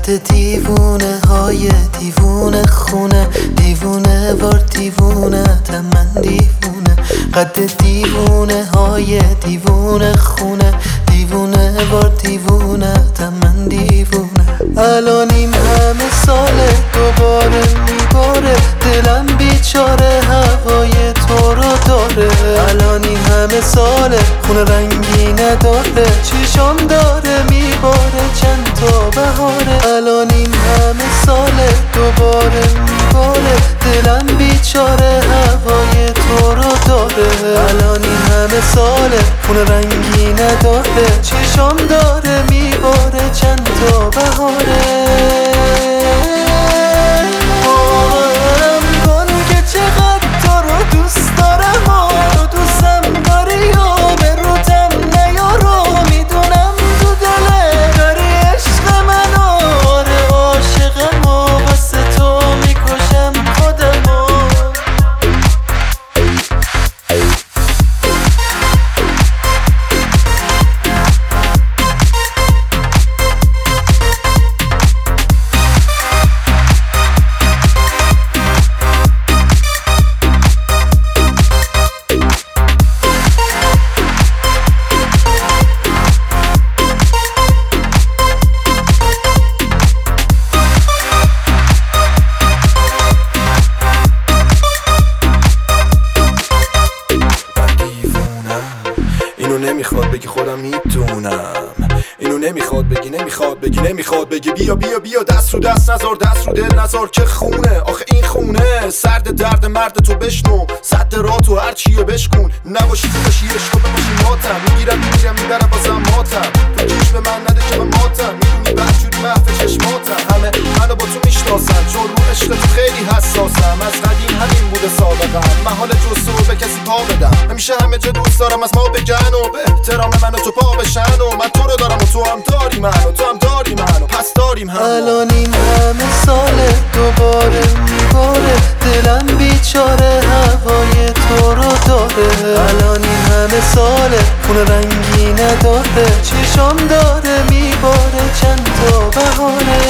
قد دیوونه های دیوونه خونه، دیوونه وار دیوونه من دیوونه. قد دیوونه های دیوونه خونه، دیوونه وار دیوونه من دیوونه. الانیم همه ساله دوباره میباره، دلم بیچاره هوای تو رو داره. الانیم همه ساله خونه رنگی نداره، چشام داره میباره چند تا بهاره. الانیم همه ساله دوباره میباره، دلم بیچاره هوای تو رو داره. الانیم همه ساله خونه رنگی نداره، چشام داره میباره چند تا بهاره. نمیخواد بگی خودم میدونم، اینو نمیخواد بگی، نمیخواد بگی، نمیخواد بگی. بیا بیا بیا دست رو دست نزار، دست رو دل نزار که خونه. آخه این خونه سرد درد مرد تو بشنو، صد راه تو هر چیه بشکن. نباشی تو باشی عشق باشی ماتم، میگیرم میمیرم میبرم بازم ماتم. تو گیش به من نده که من ماتم، میدونی بدجوری محو چشماتم. همه منو با تو میشناسن چون رو عشق تو خیلی حساسم. از قدیم همین بوده سابقم، من حال جز تو به کسی پا بدم. همیشه همه جا دوست دارم از ما بگن و به احترام منو تو پا بشن. و من تو رو دارم و تو هم داری منو، تو هم داری منو، پس داریم هم. الانیم همه ساله دوباره میباره، دلم بیچاره هوای تو رو داره. الانیم همه ساله خونه رنگی نداره، چشام داره میباره چند تا بهاره.